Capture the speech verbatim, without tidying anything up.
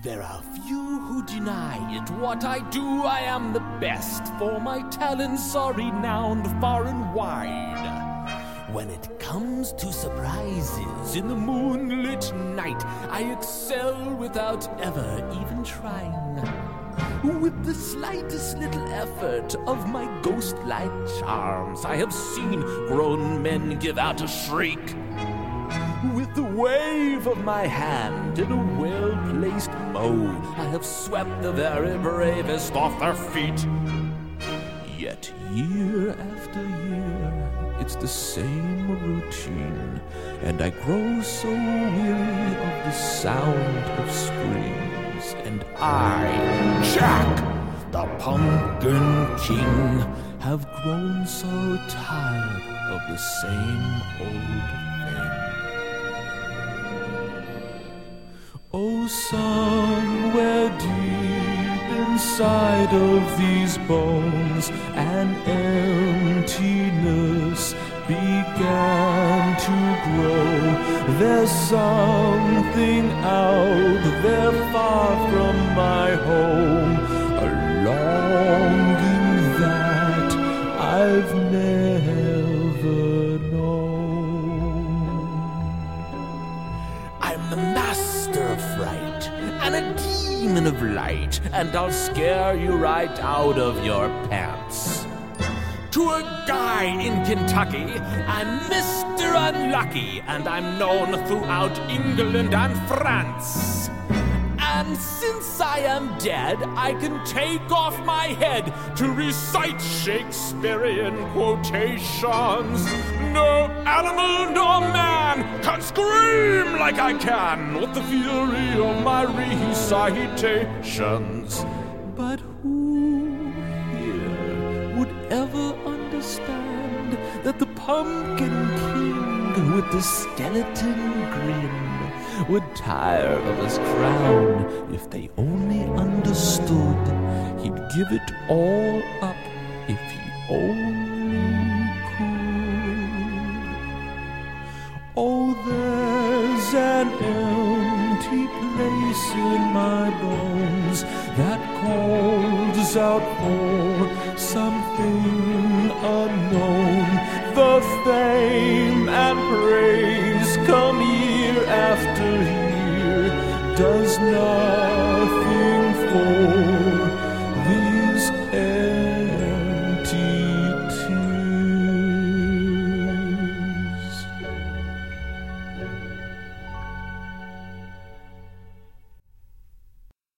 There are few who deny it. What I do, I am the best, for my talents are renowned far and wide. When it comes to surprises in the moonlit night, I excel without ever even trying. With the slightest little effort of my ghost-like charms, I have seen grown men give out a shriek. With the wave of my hand in a well-placed mode, I have swept the very bravest off their feet. Yet year after year, it's the same routine, and I grow so weary of the sound of screams. And I, Jack, the Pumpkin King, have grown so tired of the same old thing. Oh, somewhere deep inside of these bones, an emptiness began to grow. There's something out there far from my home, a longing that I've never known. I'm the master of fright and a demon of light, and I'll scare you right out of your pants. To a guy in Kentucky, I'm Mister Unlucky, and I'm known throughout England and France. And since I am dead, I can take off my head to recite Shakespearean quotations. No animal nor man can scream like I can with the fury of my recitations. But who here would ever understand that the Pumpkin King with the skeleton grin would tire of his crown if they only understood he'd give it all up if he only could? Oh, there's an empty place in my bones that calls out for something unknown. The fame and praise come year after year, does nothing